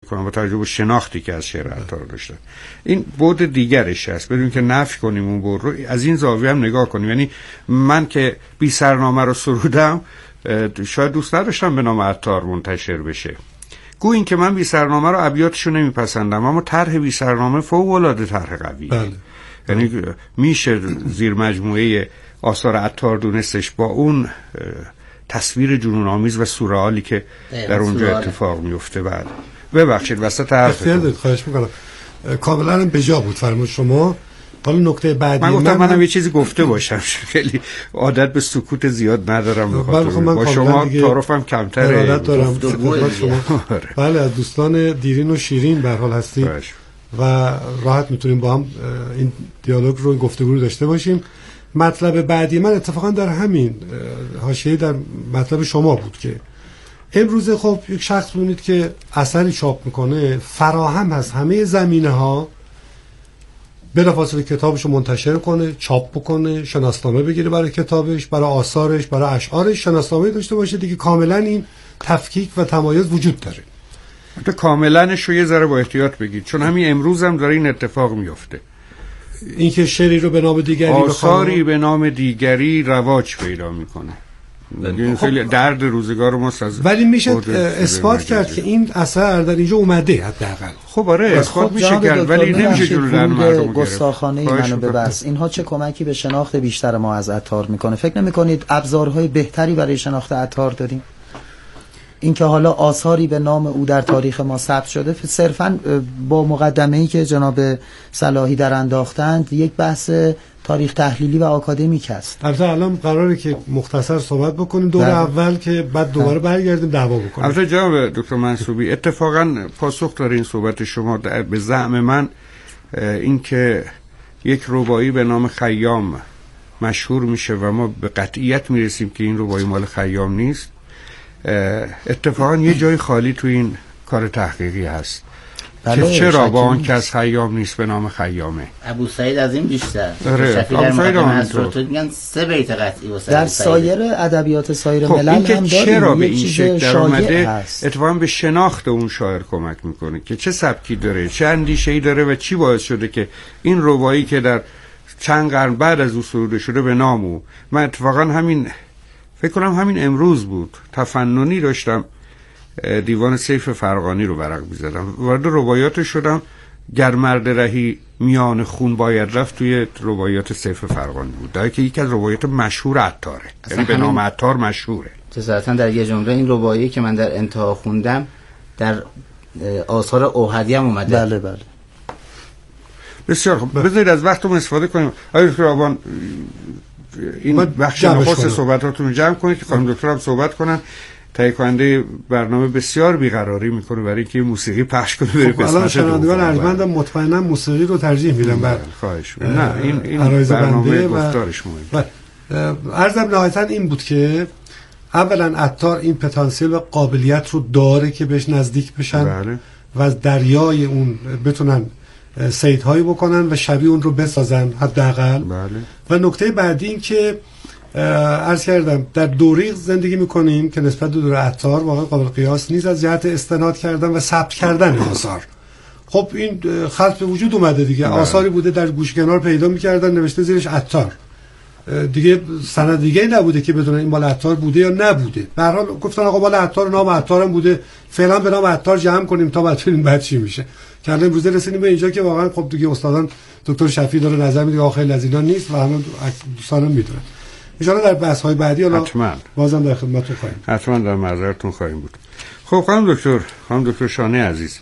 کنم با توجه به شناختی که از شعر عطار داشتم. این بعد دیگرش هست، بدون که نفی کنیم اون بعد رو، از این زاویه هم نگاه کنیم. یعنی من که بی سرنامه رو سرودم شاید دوست نداشتم به نام عطار منتشر بشه، گویا این که من بی سرنامه رو ابیاتشو نمیپسندم، اما طرح بی سرنامه فوق العاده طرح قویه. بله. یعنی میشه زیر مجموعه آثار عطار دونستش با اون تصویر جنون آمیز و سورئالی که در اونجا اتفاق میفته. بعد ببخشید وسط حرفتون خواهش میکنم، کاملا به جا بود فرمود شما. حالا نکته بعدی من گفتم منم یه چیزی گفته باشم، خیلی عادت به سکوت زیاد ندارم، با شما تعارفم کمتره. عادت دارم شما. بله از دوستان دیرین و شیرین به هر حال هستیم و راحت میتونیم با هم این دیالوگ رو، این گفتگو رو داشته باشیم. مطلب بعدی من اتفاقا در همین حاشیه در مطلب شما بود که امروز خب یک شخص ببینید که اثری چاپ میکنه، فراهم هست همه زمینه ها، بلافاصله کتابش رو منتشر کنه، چاپ بکنه، شناسنامه بگیره برای کتابش، برای آثارش، برای اشعارش شناسنامه داشته باشه دیگه. کاملا این تفکیک و تمایز وجود داره. تو کاملنش رو یه ذره با احتیاط بگید، چون همین امروز هم داره این اتفاق میفته. اینکه شعری رو به نام دیگری، آثاری به نام دیگری رواج پیدا میکنه. این خیلی درد روزگار ماست. ولی میشه اثبات کرد که این اثر در اینجا اومده حداقل. خب آره اثبات میشه کرد، ولی نمیشه جلو در مردم گرفت. گستاخانه منو ببخش، اینها چه کمکی به شناخت بیشتر ما از عطار میکنه؟ فکر نمیکنید ابزارهای بهتری برای شناخت عطار داریم؟ اینکه حالا آثاری به نام او در تاریخ ما ثبت شده صرفاً با مقدمه‌ای که جناب صلاحی در انداختند یک بحث تاریخ تحلیلی و آکادمیک است. البته الان قراره که مختصر صحبت بکنیم دور اول که بعد دوباره برگردیم دعوا بکنیم. البته جناب دکتر منصوبی اتفاقاً پاسخ داره این صحبت شما به زعم من، این که یک رباعی به نام خیام مشهور میشه و ما به قطعیت میرسیم که این رباعی مال خیام نیست، اتفاقا یه جای خالی تو این کار تحقیقی هست. که چرا با آن که از خیام نیست به نام خیامه؟ ابو سعید از این بیشتر. ابو سعید همینطور میگن 3 بیت قطعی واسه در سایر ادبیات سایر ملل هم داریم. چرا به این شکل در اومده؟ اتفاقا به شناخت اون شاعر کمک میکنه که چه سبکی داره، چه اندیشه‌ای داره و چی باعث شده که این رباعی که در چند قرن بعد از او سروده شده به نام او. من اتفاقا فکر کنم همین امروز بود تفننی داشتم دیوان سیف فرغانی رو ورق می‌زدم، وارد رباعیات شدم، گر مرد رهی میان خون باید رفت، توی رباعیات سیف فرغانی بود، در که یکی از رباعیات مشهور عطاره، یعنی به نام عطار مشهوره. جزاتا در یه جمله این رباعی که من در انتها خوندم در آثار اوحدی هم اومده. بله بله بسیار خوب، بذارید از وقتمون استفاده کنیم. آقای دکتر آبان این بخش نخست صحبتاتون رو جمع کنید که خانم دکتر هم صحبت کنن. تهیه کننده برنامه بسیار بیقراری میکنه برای اینکه موسیقی پخش کنه بره قسمت الان شنوندگان ارجمندم مطمئنا موسیقی رو ترجیح میدن. بعد خواهش نه این برنامه گفتارش مهمه. عرضم نهایتا این بود که اولا عطار این پتانسیل و قابلیت رو داره که بهش نزدیک بشن. بله. و از دریای اون بتونن صیدهایی بکنن و شبیه اون رو بسازن حداقل. بله. و نکته بعدی این که عرض کردم در دوره زندگی میکنیم که نسبت به دوره عطار واقعا قابل قیاس نیست از جهت استناد کردن و ثبت کردن آثار. خب این خط به وجود اومده دیگه. آثاری بوده در گوش کنار پیدا میکردن نوشته زیرش عطار، دیگه سند دیگه نبوده که بدونن این مال عطار بوده یا نبوده. به هر حال گفتن آقا مال عطار، نام عطار هم بوده، فعلا به نام عطار جمع کنیم تا بعد ببینیم بعد چی میشه. که الان امروز رسیدیم به اینجا که واقعا خب دیگه استادان دکتر شفیع داره نظر میده آخه خیلی از اینا نیست و همه دوستانم میدونن. ان شاء الله در بحث‌های بعدی حالا بازم در خدمتتون خواهیم. حتما در معذرتون خواهیم بود. خب خانم دکتر شانه عزیز،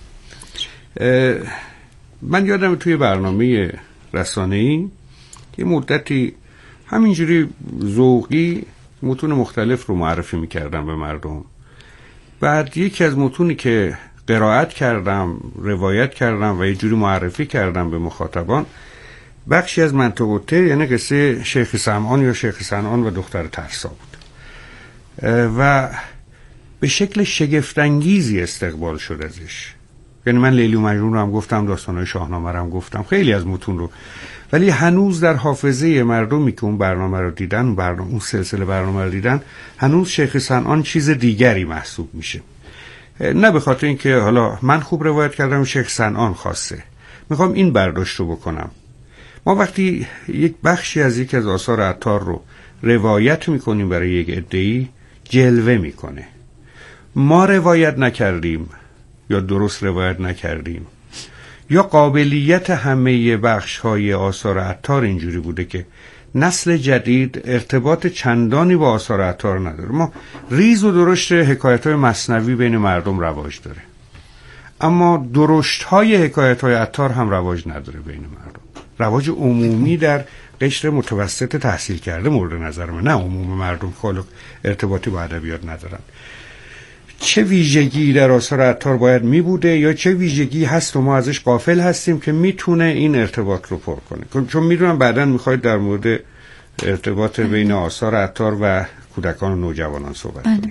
من یادم توی برنامه رسانه‌ای یه مدتی همینجوری ذوقی متون مختلف رو معرفی می‌کردم به مردم. بعد یکی از متونی که قرائت کردم، روایت کردم و یه جوری معرفی کردم به مخاطبان، بخشی از منطقه یعنی قصه شیخ سمعان یا شیخ سنعان و دختر ترسا بود و به شکل شگفت‌انگیزی استقبال شد ازش. یعنی من لیلی و مجنون رو هم گفتم، داستان‌های شاهنامه رو هم گفتم، خیلی از متون رو، ولی هنوز در حافظه مردمی که اون برنامه رو دیدن، اون سلسله برنامه رو دیدن، هنوز شیخ سنعان چیز دیگری محسوب میشه. نه به خاطر اینکه حالا من خوب روایت کردم شیخ صنعان خواسته، میخوام این برداشت رو بکنم. ما وقتی یک بخشی از یک از آثار عطار رو روایت میکنیم برای یک عده‌ای، جلوه میکنه. ما روایت نکردیم یا درست روایت نکردیم یا قابلیت همه بخش‌های آثار عطار اینجوری بوده که نسل جدید ارتباط چندانی با آثار عطار نداره. ما ریز و درشت حکایت‌های مثنوی بین مردم رواج داره، اما درشت‌های حکایت‌های عطار هم رواج نداره بین مردم. رواج عمومی در قشر متوسط تحصیل کرده مورد نظر من، نه عموم مردم خالق ارتباطی با ادبیات ندارن. چه ویژگی در آثار عطار باید می بوده یا چه ویژگی هست و ما ازش غافل هستیم که میتونه این ارتباط رو پر کنه؟ چون میدونم بعداً میخواید در مورد ارتباط بین آثار عطار و کودکان و نوجوانان صحبت کنید.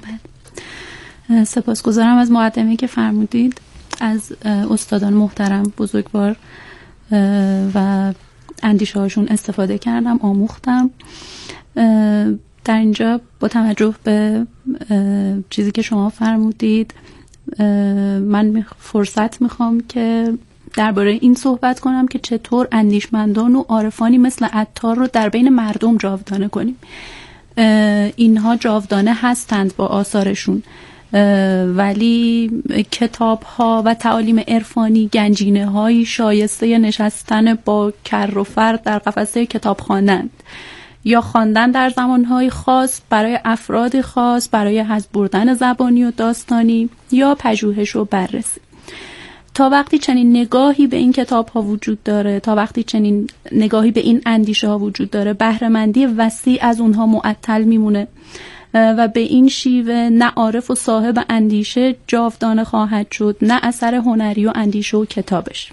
سپاسگزارم از مقدمه‌ای که فرمودید. از استادان محترم بزرگوار و اندیشه هاشون استفاده کردم، آموختم. در اینجا با توجه به چیزی که شما فرمودید من فرصت میخوام که درباره این صحبت کنم که چطور اندیشمندان و عارفانی مثل عطار رو در بین مردم جاودانه کنیم. اینها جاودانه هستند با آثارشون، ولی کتاب ها و تعالیم عرفانی گنجینه هایی شایسته نشستن با کر و فر در قفسه کتاب خوانند یا خواندن در زمانهای خاص برای افراد خاص، برای حظ بردن زبانی و داستانی یا پژوهش و بررسی. تا وقتی چنین نگاهی به این کتاب ها وجود داره، تا وقتی چنین نگاهی به این اندیشه ها وجود داره، بهره‌مندی وسیع از اونها معطل میمونه و به این شیوه نه عارف و صاحب اندیشه جاودانه خواهد شد، نه اثر هنری و اندیشه و کتابش.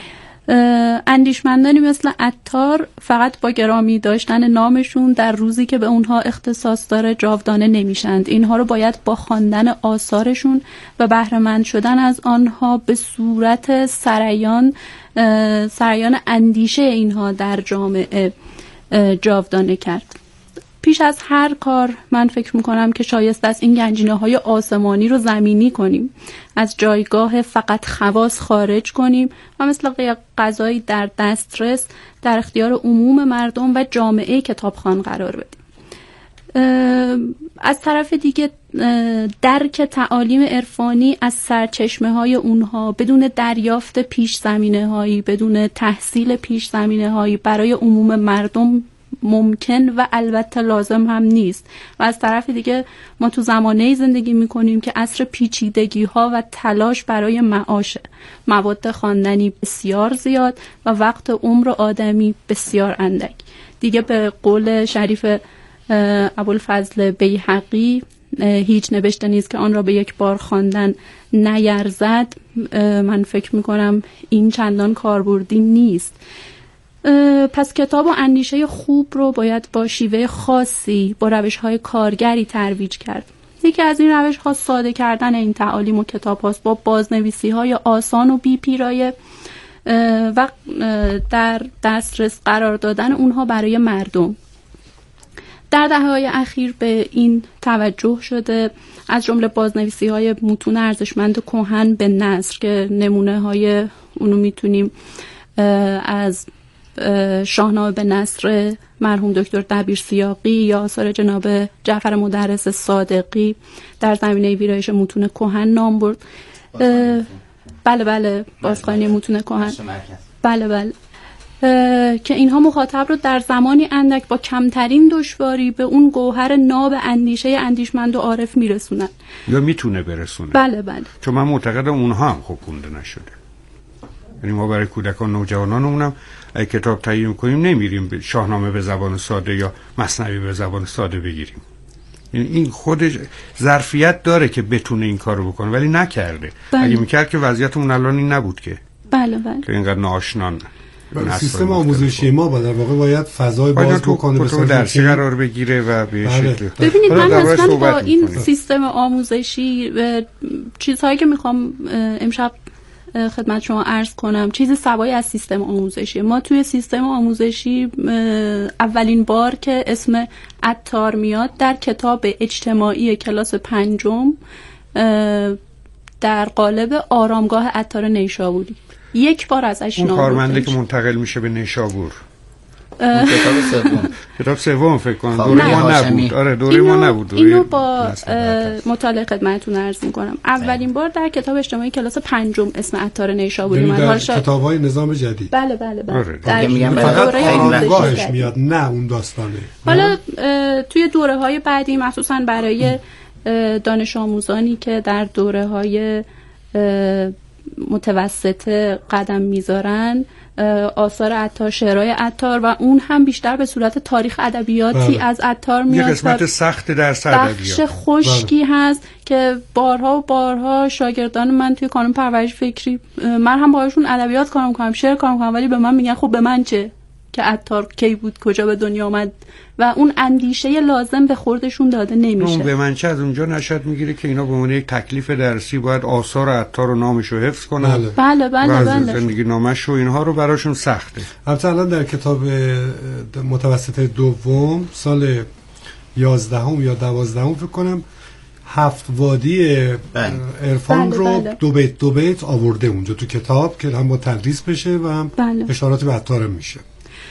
اندیشمندانی مثل عطار فقط با گرامی داشتن نامشون در روزی که به اونها اختصاص داره جاودانه نمیشند. اینها رو باید با خواندن آثارشون و بهره‌مند شدن از آنها به صورت سریان اندیشه اینها در جامعه جاودانه کرد. پیش از هر کار من فکر میکنم که شایست است این گنجینه‌های آسمانی رو زمینی کنیم، از جایگاه فقط خواص خارج کنیم و مثل غذایی در دسترس در اختیار عموم مردم و جامعه کتابخوان قرار بدیم. از طرف دیگه درک تعالیم عرفانی از سرچشمه‌های اونها بدون دریافت پیش زمینه‌هایی، بدون تحصیل پیش زمینه‌هایی برای عموم مردم ممکن و البته لازم هم نیست. و از طرف دیگه ما تو زمانه‌ای زندگی می‌کنیم که عصر پیچیدگی‌ها و تلاش برای معاشه، مواد خواندنی بسیار زیاد و وقت عمر آدمی بسیار اندک. دیگه به قول شریف ابوالفضل بیهقی هیچ نوشته نیست که آن را به یک بار خواندن نیرزد. من فکر می‌کنم این چندان کاربردی نیست. پس کتاب و اندیشه خوب رو باید با شیوه خاصی، با روش‌های کارگری ترویج کرد. یکی از این روش‌ها ساده کردن این تعالیم و کتاب هاست با بازنویسی‌های آسان و بی پیرایه و در دسترس قرار دادن اونها برای مردم. در دهه‌های اخیر به این توجه شده، از جمله بازنویسی‌های متون ارزشمند کهن به نثر که نمونه‌های اونو میتونیم از شاهنامه به نثر مرحوم دکتر دبیرسیاقی یا آثار جناب جعفر مدرس صادقی در زمینه ویرایش متون کهن نام برد. بله بازخوانی متون کهن، بله که اینها مخاطب رو در زمانی اندک با کمترین دشواری به اون گوهر ناب اندیشه اندیشمند و عارف میرسونن یا میتونه برسونه. بله چون من معتقدم اونها هم خوب خونده نشده. یعنی ما برای کودکان نوجوانانمونم اگه کتاب تهیه کنیم نمیریم به شاهنامه به زبان ساده یا مثنوی به زبان ساده بگیریم. یعنی این خودش ظرفیت داره که بتونه این کارو بکنه ولی نکرده. اگه میکرد که وضعیتمون الان این نبود که. بله. که اینقدر ناآشنان. سیستم آموزشی ما در واقع باید فضای باز بکنه، به درسی قرار بگیره و به شکل. ببینید من اصلا با این سیستم آموزشی چیزهایی که میخوام امشب خدمت شما عرض کنم چیزی سوای از سیستم آموزشی. ما توی سیستم آموزشی اولین بار که اسم عطار میاد در کتاب اجتماعی کلاس 5 در قالب آرامگاه عطار نیشابوری. یک بار ازش اون نام کارمنده که منتقل میشه به نیشابور. کتاب سوم فکر کنم دوره ما نبود. آره دوره ما نبود. اینو با مطالعه خدمتتون عرض میکنم. اولین بار در کتاب اجتماعی کلاس 5 اسم عطار نیشابوری من در کتاب‌های نظام جدید. بله. در فقط آرامگاهش میاد، نه اون داستانه. حالا توی دوره‌های بعدی مخصوصا برای دانش آموزانی که در دوره‌های متوسط قدم میذارن، آثار عطار، شعرهای عطار و اون هم بیشتر به صورت تاریخ ادبیاتی از عطار میاد. یه قسمت سخت درس ادبیات، بخش خشکی هست که بارها و بارها شاگردان من توی کانون پرورش فکری، من هم باهاشون ادبیات کار میکنم، شعر کار میکنم، ولی به من میگن خب به من چه که عطار کی بود، کجا به دنیا آمد، و اون اندیشه لازم به خوردشون داده نمیشه. اون به من چه از اونجا نشد میگیره که اینا به عنوان یک تکلیف درسی باید آثار عطار و نامش رو حفظ کنن. بله. زندگی نامش و اینها رو براشون سخته. البته الان در کتاب متوسط دوم سال 11 یا 12 فکر کنم 7 وادی عرفان رو دو بیت آورده اونجا تو کتاب که هم با تدریس بشه و هم اشارات به عطار میشه.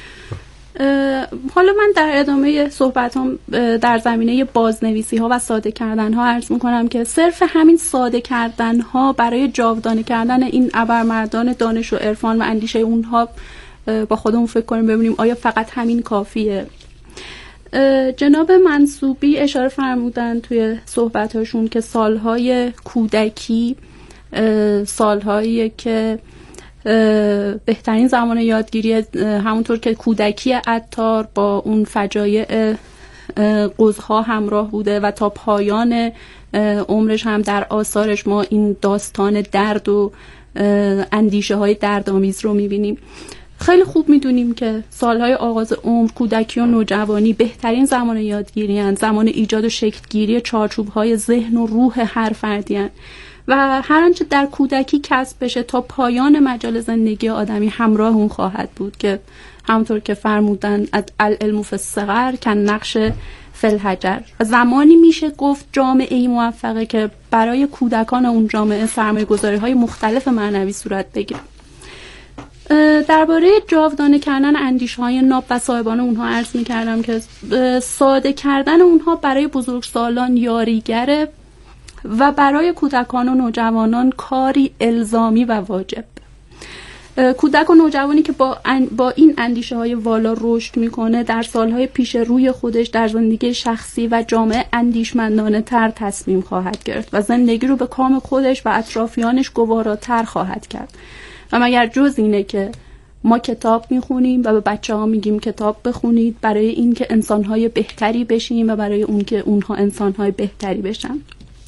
حالا من در ادامه صحبتام در زمینه بازنویسی ها و ساده کردن ها عرض میکنم که صرف همین ساده کردن ها برای جاودانه کردن این ابرمردان دانش و عرفان و اندیشه اونها با خودمون فکر کنیم ببینیم آیا فقط همین کافیه. جناب منصوبی اشاره فرمودن توی صحبتاشون که سالهای کودکی سالهایی که بهترین زمان یادگیری، همونطور که کودکی عطار با اون فجایع قزها همراه بوده و تا پایان عمرش هم در آثارش ما این داستان درد و اندیشه های دردآمیز رو میبینیم. خیلی خوب میدونیم که سالهای آغاز عمر، کودکی و نوجوانی بهترین زمان یادگیری هستند، زمان ایجاد و شکلگیری چارچوب‌های ذهن و روح هر فردی هستند و هر آنچه در کودکی کسب بشه تا پایان مجال زندگی آدمی همراه اون خواهد بود که همونطور که فرمودن العلم فی الصغر کن نقش فی الحجر. زمانی میشه گفت جامعه‌ای موفقه که برای کودکان اون جامعه سرمایه‌گذاری‌های مختلف معنوی صورت بگیره. درباره جاودانه کردن اندیشه‌های ناب و صاحبان اونها عرض می‌کردم که ساده کردن اونها برای بزرگسالان یاریگره و برای کودکان و نوجوانان کاری الزامی و واجب. کودک و نوجوانی که با این اندیشه‌های والا رشد میکنه در سالهای پیش روی خودش در زندگی شخصی و جامعه اندیشمندانه تر تصمیم خواهد گرفت و زندگی رو به کام خودش و اطرافیانش گواراتر خواهد کرد. و مگر جز اینه که ما کتاب میخونیم و به بچه‌ها میگیم کتاب بخونید برای اینکه انسان‌های بهتری بشیم و برای اون که اونها انسان‌های بهتری بشن.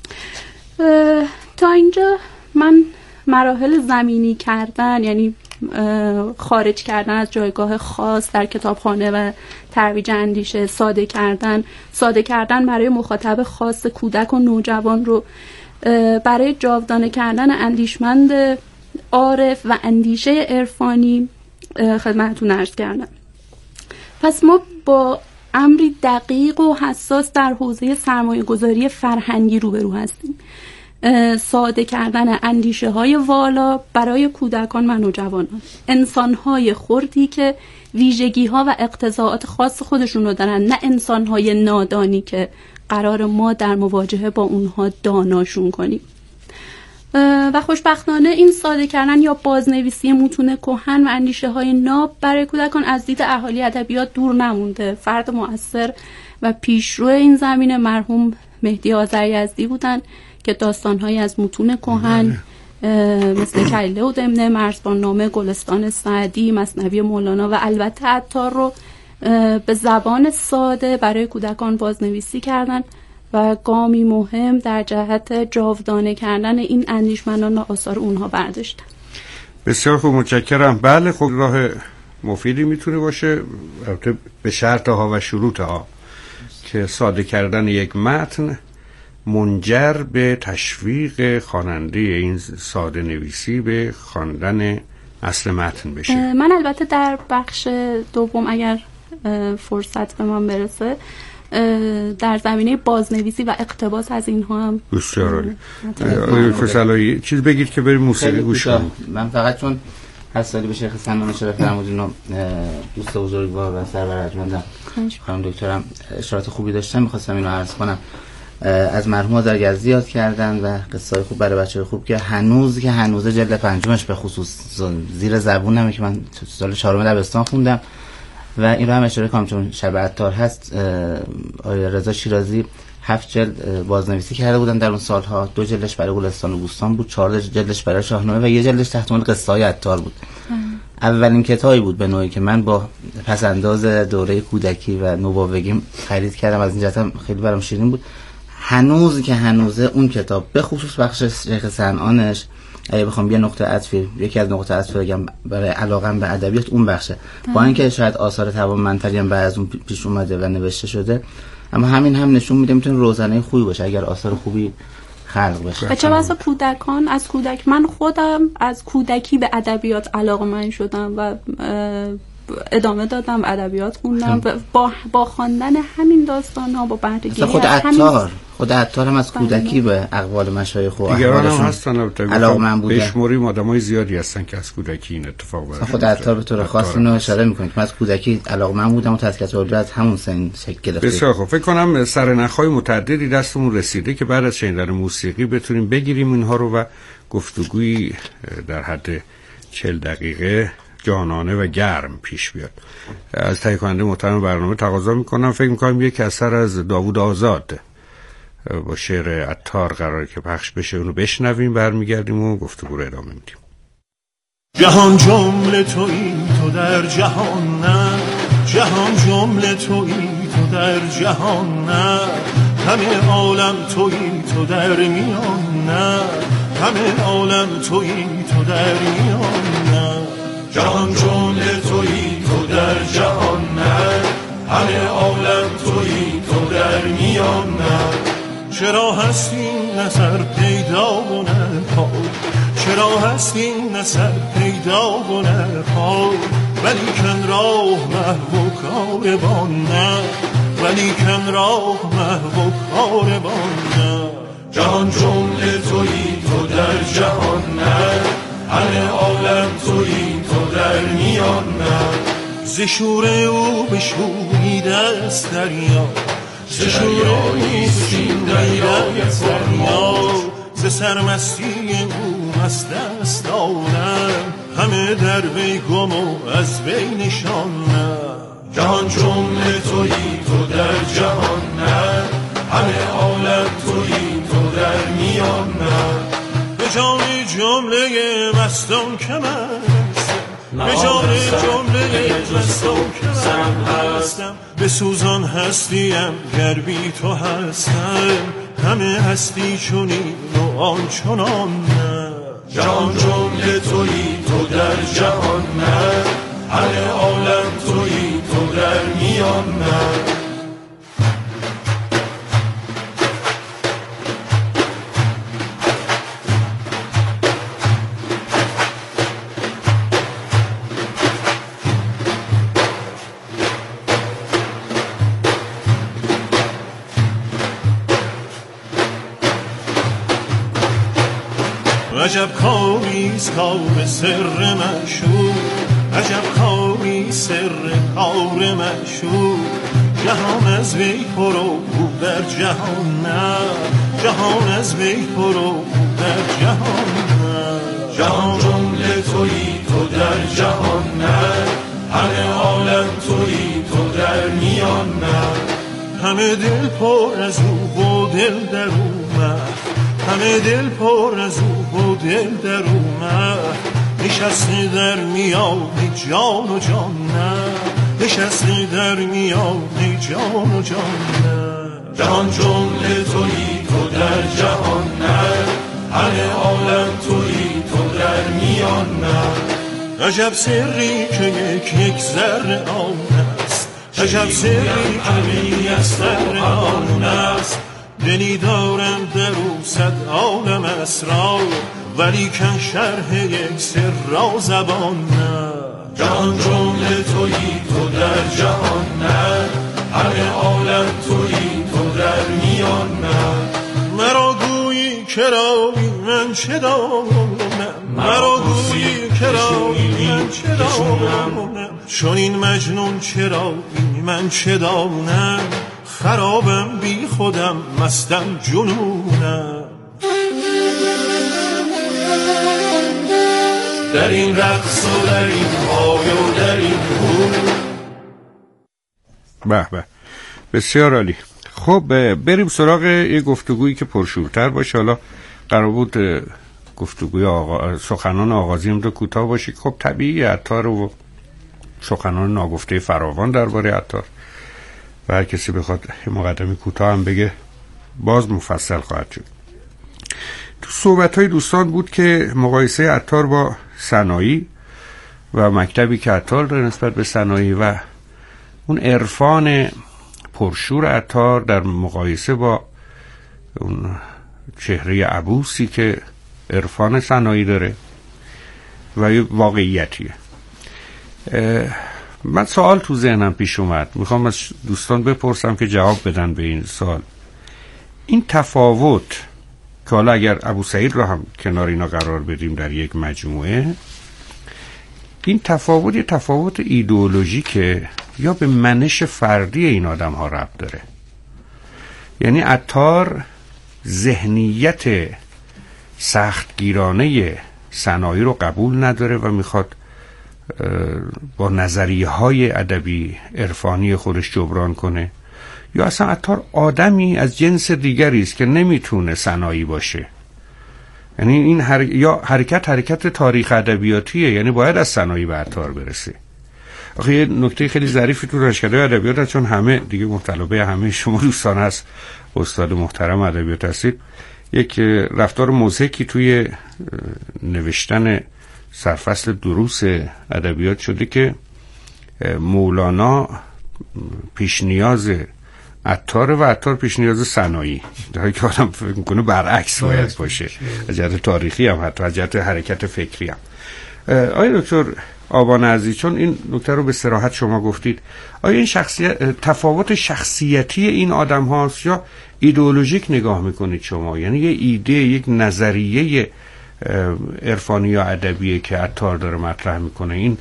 تا اینجا من مراحل زمینی کردن، یعنی خارج کردن از جایگاه خاص در کتابخانه و ترویج اندیشه، ساده کردن برای مخاطب خاص کودک و نوجوان رو برای جاودانه کردن اندیشمند عارف و اندیشه عرفانی خدمتتون عرض کردم. پس ما با امری دقیق و حساس در حوزه سرمایه‌گذاری فرهنگی روبرو هستیم. ساده کردن اندیشه های والا برای کودکان و نوجوانان، انسان های خردی که ویژگی ها و اقتضاعات خاص خودشون رو دارن، نه انسان های نادانی که قرار ما در مواجهه با اونها داناشون کنیم. و خوشبختانه این ساده کردن یا بازنویسی متون کهن و اندیشه های ناب برای کودکان از دید اهالی ادبیات دور نمونده. فرد مؤثر و پیشرو این زمینه مرحوم مهدی آذری‌یزدی بودن که داستان‌هایی از متون کهن مثل کلیله و دمنه، مرزبان‌نامه، گلستان سعدی، مثنوی مولانا و البته عطار رو به زبان ساده برای کودکان بازنویسی کردن و گامی مهم در جهت جاودانه کردن این اندیشمندان و آثار اونها برداشتن. بسیار خوب، متشکرم. بله خب راه مفیدی میتونه باشه، البته به شرطها و شروطها که ساده کردن یک متن منجر به تشویق خواننده این ساده نویسی به خواندن اصل متن بشه. من البته در بخش دوم اگر فرصت به من برسه در زمینه بازنویسی و اقتباس از اینها هم بسیار عالی. فصلایی چیز بگید که بریم موسیقی گوش کنیم. من فقط چون هر سالی به شیخ سنان شرف فرمودین و دوست بزرگوار و سرور ارجمندم خانم دکترم اشارات خوبی داشتن، می‌خواستم اینو عرض کنم. از مرحوم آذرگزدی یاد کردن و قصه‌های خوب برای بچه‌های خوب که هنوز جلد پنجمش به خصوص زیر زبونمه که من سال 4 دبستان خوندم و این رو هم اشاره کنم چون شب عطار هست. آقای رضا شیرازی 7 جلد بازنویسی کرده بودن در اون سالها. 2 جلدش برای گلستان و بوستان بود، 4 جلدش برای شاهنامه و 1 جلدش تحت عنوان قصه‌های عطار بود. اولین کتابی بود به نوعی که من با پس‌انداز دوره کودکی و نوباوگیم خرید کردم. از این جهت خیلی برام شیرین بود. هنوزه اون کتاب به خصوص بخش شیخ سنانش، اگه بخوام یه نقطه عطفی، یکی از نقطه عطف بگم برای علاقم به ادبیات، اون بخشه. با اینکه شاید آثار توانمندتری هم بعد از اون پیش اومده و نوشته شده، اما همین هم نشون میده میتونه روزنه خوبی باشه اگر آثار خوبی خلق بشه. چه بسا کودکان از کودک، من خودم از کودکی به ادبیات علاقه‌مند شدم و ادامه دادم، ادبیات خوندم با خواندن همین داستان‌ها، با بردگی خود عطار هم از کودکی به اقوال مشایخ و دیگران هم هستن علاقه‌مند بوده. بشمریم آدمای زیادی هستن که از کودکی این اتفاق برای خود عطار به طور خاص اینو اشاره می‌کنه که من از کودکی علاقه‌مند بودم و تذکرات اولیا از همون سن شکل گرفت. بسیار خوب. فکر کنم سرنخ‌های متعددی دستمون رسیده که بعد از شنیدن موسیقی بتونیم بگیریم اینها رو و گفتگویی در حد 40 دقیقه جانانه و گرم پیش بیاد. از تهیه کننده محترم برنامه تقاضا میکنم، فکر میکنم یک اثر از داوود آزاد با شعر عطار قراره که پخش بشه، اونو بشنویم، برمیگردیم و گفتگو رو ادامه میدیم. جهان جمله تویی تو در جهان نه، جهان جمله تویی تو در جهان نه، همه عالم تویی تو در میان نه، همه عالم تویی تو در میان نه. جهان جمله تویی تو در جهان نه، همه عالم تویی تو در میان نه. چرا هستی نظر پیدا و نه پای، چرا هستی نظر پیدا و نه پای، ولیکن راه محو و کاروان نه، ولیکن راه محو و کاروان نه. جهان جمله تویی تو در جهان نه، همه عالم تویی تو در میان نه. ز شور او بشوریده است دریا، ز شور او بشوریده است دریا، ز سرمستی او مست است عالم، همه در وی گم و از وی نشان نه. جهان جمله تویی تو در جهان نه، همه عالم تویی تو در میان نه. به جان جمله مستان که من هستم، به جان جمله مستان که من هستم، به سوزان هستیم گر بی تو هستم، همه هستی چونین و آن چنان نه. جهان جمله تویی تو در جهان نه، همه عالم تویی تو در میان نه. عجب کاریست کار سر مشهور، عجب کاری سر کار مشهور، جهان از وی پرو در جهان نه، جهان از وی پرو در جهان نه. جهان جمله تویی تو در جهان نه، همه عالم تویی تو در میان نه. همه دل پر از او و دل در او نه، همه دل پر از او و دل در اومد، نشسته در میان جان و جان نه، نشسته در میان جان و جان نه. جهان جمله تویی تو در جهان نه، همه عالم تویی تو در میان نه. عجب سری که یک ذره آن است، عجب سری که یک ذره آن است، دلی دارم در او صد عالم اسرار، ولیکن شرح یک سر را زبان نه. جهان جمله تویی تو در جهان نه، همه عالم تویی تو در میان من. مرا گویی کرایی من چه دانم، مرا گویی کرایی من چه دانم، چون این مجنون چرایی من چه دانم، خرابم بی خودم مستم جنونم. در این رقص و در این پای و در این به به، بسیار عالی. خب بریم سراغ یه گفتگویی که پرشورتر باشه. حالا قرار بود گفتگوی سخنان آغازیم رو کوتاه باشه. خب طبیعی عطار و سخنان ناگفته فراوان درباره عطار و هر کسی بخواد مقدمه کوتاه هم بگه باز مفصل خواهد شد. تو صحبت‌های دوستان بود که مقایسه عطار با سنایی و مکتبی که عطار داره نسبت به سنایی و اون عرفان پرشور عطار در مقایسه با اون چهره عبوسی که عرفان سنایی داره و یه واقعیتیه. من سوال تو ذهنم پیش اومد، میخوام از دوستان بپرسم که جواب بدن به این سوال. این تفاوت که حالا اگر ابو سعید رو هم کنار اینا قرار بدیم در یک مجموعه، این تفاوت یه تفاوت ایدئولوژیکه یا به منش فردی این آدم ها ربط داره؟ یعنی عطار ذهنیت سختگیرانه سنایی رو قبول نداره و میخواد با نظریه های ادبی عرفانی خودش جبران کنه، یا اصلا عطار آدمی از جنس دیگری است که نمیتونه سنایی باشه؟ یعنی این یا حرکت تاریخ ادبیاتیه، یعنی باید از سنایی به عطار برسه. آخه یه نکته خیلی ظریفی تو رشکده ادبیات هست، چون همه دیگه مطلبه همه شما دوستان هست، استاد محترم ادبیات هستید، یک رفتار مضحکی توی نوشتن سرفصل دروس ادبیات شده که مولانا پیش نیاز عطار و عطار پیش نیاز سنایی، در حالی که آدم فکر میکنه برعکس باید باشه، از جهت تاریخی هم حتی از جهت حرکت فکری هم. آیا دکتر آبان عزیز، چون این نکته رو به صراحت شما گفتید، آیا این تفاوت شخصیتی این آدم هاست یا ایدئولوژیک نگاه میکنید شما؟ یعنی یه ایده، یک نظریه عرفانی یا ادبیه که عطار داره مطرح میکنه، این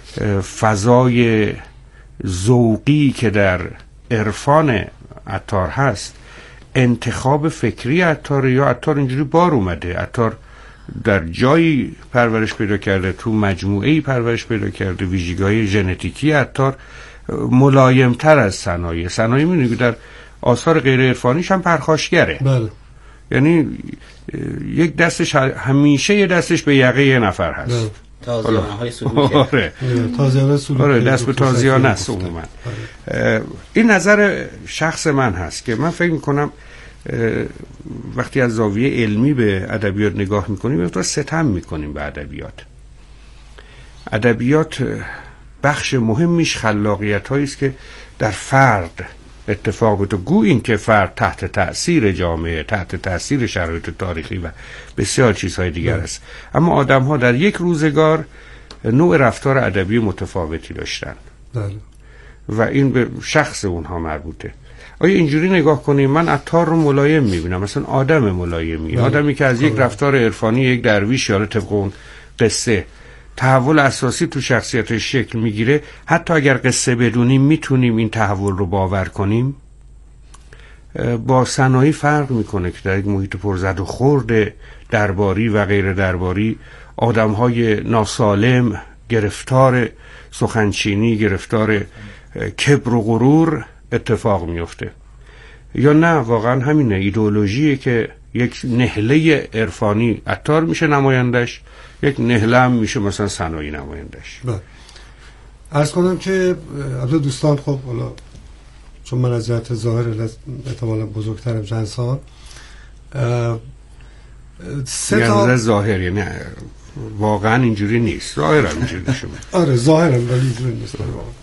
فضای ذوقی که در عرفان عطار هست انتخاب فکری عطار، یا عطار اینجوری بار اومده، عطار در جایی پرورش پیدا کرده، تو مجموعه‌ای پرورش پیدا کرده، ویژگی‌های ژنتیکی عطار ملایم‌تر از سنایی. سنایی می‌بینید که در آثار غیر عرفانیش هم پرخاشگره. بله. یعنی یک دستش همیشه یه دستش به یقه یه نفر هست. بله. تازیانه‌های سلوکی. آره. تازیانه سلوکی. آره، دست به تازیانه است عموما. این نظر شخص من هست که من فکر می‌کنم وقتی از زاویه علمی به ادبیات نگاه میکنیم یه ستم میکنیم به ادبیات. ادبیات بخش مهمیش خلاقیت هایی است که در فرد اتفاق بیفته، گو این که فرد تحت تأثیر جامعه، تحت تأثیر شرایط تاریخی و بسیار چیزهای دیگر است، اما آدم ها در یک روزگار نوع رفتار ادبی متفاوتی داشتن و این به شخص اونها مربوطه. آیا اینجوری نگاه کنیم؟ من عطار رو ملایم میبینم، مثلا آدم ملایمی، آدمی که از یک رفتار عرفانی یک درویش یا طبق اون قصه تحول اساسی تو شخصیتش شکل میگیره. حتی اگر قصه بدونیم میتونیم این تحول رو باور کنیم. با سنایی فرق میکنه که در یک محیط پرزد و خورد درباری و غیر درباری آدمهای ناسالم گرفتار سخنچینی، گرفتار کبر و غرور اتفاق میفته. یا نه واقعا همینه، ایدئولوژیه که یک نهله عرفانی عطار میشه نمایندش، یک نهله هم میشه مثلا سنایی نمایندش. عرض کنم که البته دوستان، خب حالا چون من از جهت ظاهر احتمالا بزرگترم چند سال، سه تا ظاهر، یعنی واقعا اینجوری نیست، ظاهرم اینجوری شده. آره ظاهرم ولی اینجوری نیست.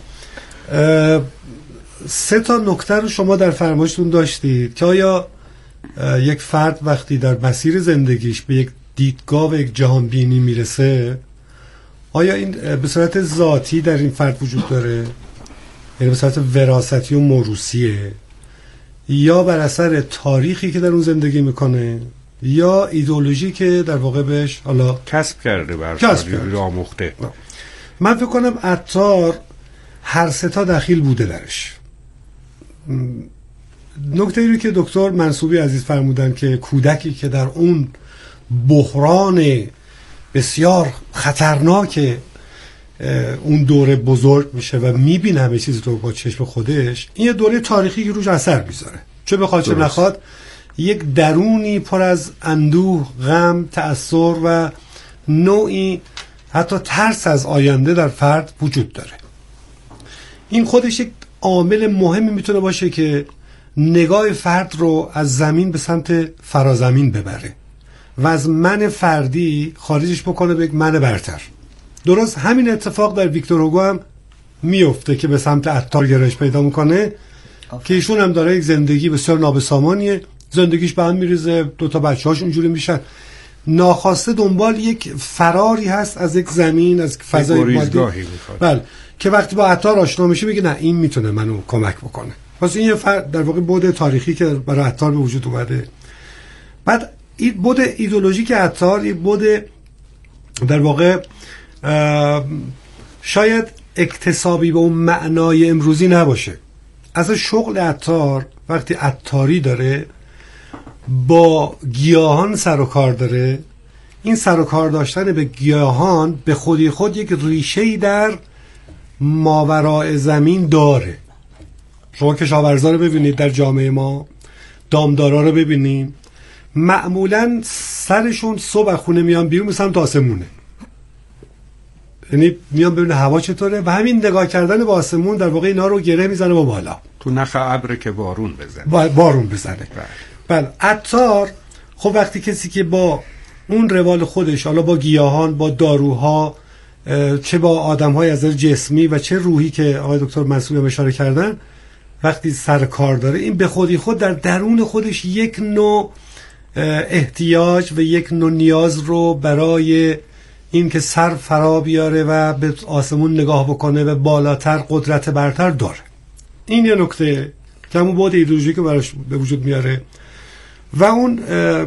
سه تا نکته رو شما در فرمایشتون داشتید که آیا یک فرد وقتی در مسیر زندگیش به یک دیدگاه و یک جهان بینی میرسه، آیا این به صورت ذاتی در این فرد وجود داره یعنی به صورت وراثتی و موروثیه، یا بر اثر تاریخی که در اون زندگی میکنه، یا ایدئولوژی که در واقع بهش حالا کسب کرده یا آموخته. من فکر کنم عطار هر سه تا دخیل بوده درش. نکته ای رو که دکتر منصوبی عزیز فرمودن که کودکی که در اون بحران بسیار خطرناک اون دوره بزرگ میشه و میبینه همه چیز رو با چشم خودش، این یه دوره تاریخی که روش اثر میذاره، چه بخواد چه نخواد یک درونی پر از اندوه، غم، تأثیر و نوعی حتی ترس از آینده در فرد وجود داره. این خودش یک عامل مهمی میتونه باشه که نگاه فرد رو از زمین به سمت فرازمین ببره و از من فردی خارجش بکنه به یک من برتر. درست همین اتفاق در ویکتور هوگو هم میفته که به سمت عطار گرایش پیدا میکنه که ایشون هم داره یک زندگی بسیار نابسامانیه، زندگیش به هم میریزه، 2 تا بچه‌هاش اونجوری میشن، ناخواسته دنبال یک فراری هست از یک زمین، از فضای مادی. بله، که وقتی با عطار آشنا میشه میگه نه این میتونه منو کمک بکنه. پس این در واقع بعد تاریخی که برای عطار به وجود اومده. بعد این بعد ایدئولوژیک عطار، این بعد در واقع شاید اکتسابی به اون معنای امروزی نباشه. اصلا شغل عطار وقتی عطاری داره با گیاهان سر و کار داره، این سر و کار داشتن به گیاهان به خودی خود یک ریشه‌ای در ماوراء زمین داره. شما کشاورزا رو ببینید در جامعه ما، دامدارا رو ببینید، معمولا سرشون صبح خونه میان بیرون مثلا تا آسمونه، یعنی میان ببینه هوا چطوره و همین نگاه کردن به آسمون در واقع اینا رو گره میزنه با بالا، تو نخ ابر که بارون بزنه. بله، عطار خب وقتی کسی که با اون روال خودش، حالا با گیاهان، با داروها، چه با آدم‌های از نظر جسمی و چه روحی که آقای دکتر منصوری اشاره کردن، وقتی سر کار داره، این به خودی خود در درون خودش یک نوع احتیاج و یک نوع نیاز رو برای این که سر فرا بیاره و به آسمون نگاه بکنه و بالاتر، قدرت برتر داره. این یه نکته که همون بعد ایدئولوژی که براش به وجود میاره و اون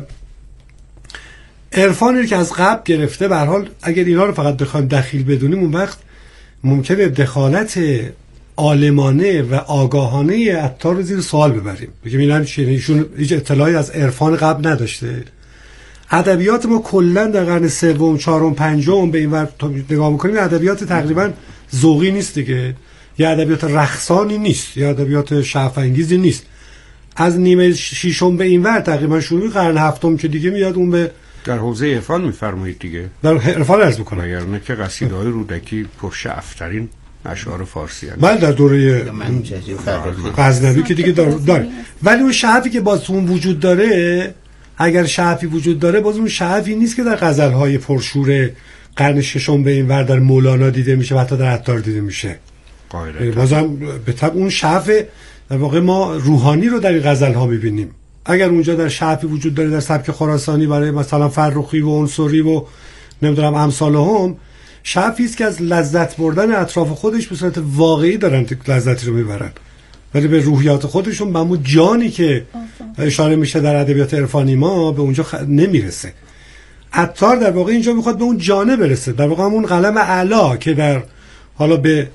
عرفانی که از قبل گرفته. به هر حال اگر اینا رو فقط بخوایم دخیل بدونیم، اون وقت ممکنه دخالت عالمانه و آگاهانه عطار رو زیر سوال ببریم، بگیم ایشون هیچ اطلاعی از عرفان قبل نداشته. ادبیات ما کلا در قرن سوم، چهارم، پنجم به این ور نگاه می‌کنیم، ادبیات تقریبا ذوقی نیست دیگه، یا ادبیات رقصانی نیست، یا ادبیات شعف انگیزی نیست. از نیمه ششم به این ور تقریبا شروع قرن هفتم که دیگه میاد اون به در حوزه عرفان می‌فرمایید دیگه، در عرفان عرض می‌کنم، یعنی که قصیده‌های رودکی پرشعف‌ترین اشعار فارسی هست. بله، در دوره غزنوی که دیگه داره. ولی اون شعفی که باز اون وجود داره، اگر شعفی وجود داره، باز اون شعفی نیست که در غزل‌های پرشور قرن ششم به این ور در مولانا دیده میشه و حتی در عطار دیده میشه. بازم به طب اون شعف در واقع ما روحانی رو در این غزل‌ها می‌بینیم. اگر اونجا در شعفی وجود داره در سبک خراسانی برای مثلا فرخی و عنصری و نمیدونم امثالهم، شعفی است که از لذت بردن اطراف خودش به صورت واقعی دارن لذتی رو میبرن، ولی به روحیات خودشون، به همون جانی که اشاره میشه در ادبیات عرفانی ما، به اونجا نمیرسه. عطار در واقع اینجا میخواد به اون جانه برسه، در واقع همون قلم اعلی که در حالا به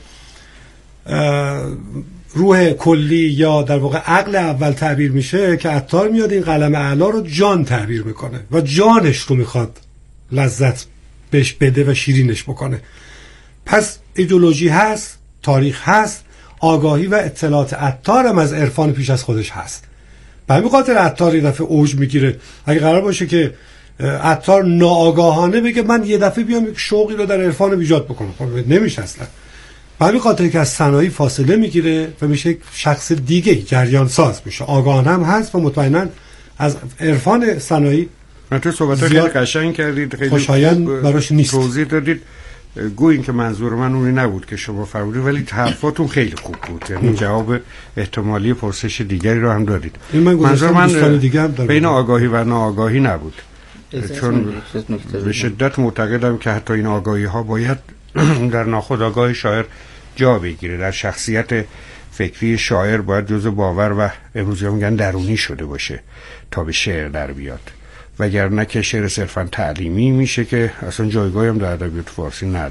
روح کلی یا در واقع عقل اول تعبیر میشه، که عطار میاد این قلم اعلی رو جان تعبیر میکنه و جانش رو میخواد لذت بهش بده و شیرینش بکنه. پس ایدئولوژی هست، تاریخ هست، آگاهی و اطلاعات عطار هم از عرفان پیش از خودش هست. به همین خاطر عطار یه دفعه اوج میگیره. اگه قرار باشه که عطار ناآگاهانه بگه من یه دفعه بیام یک شوقی رو در عرفان ایجاد بکنم، خب نمیشه اصلا. به همین خاطر که از صنایع فاصله میگیره و میشه یک شخص دیگه، جریان ساز میشه، آگاهانه هم هست و مطمئنا از عرفان صنایع. تو صحبت خیلی قشنگ کردید، خیلی خوشایند براش نیست، توضیح دادید. گویین که منظور من اونی نبود که شما فرمودید، ولی حرفاتون خیلی خوب بود، یعنی جواب احتمالی پرسش دیگری رو هم دادید. منظور من بین آگاهی و ناآگاهی نبود، چون به شدت معتقدم که حتی این آگاهی ها باید در ناخودآگاه شاعر جا بگیره. در شخصیت فکری شاعر باید جزء باور و امروزی میگن درونی شده باشه تا به شعر در بیاد، وگرنه که شعر صرفا تعلیمی میشه که اصلا جایگاهی هم در ادبیات فارسی نداره.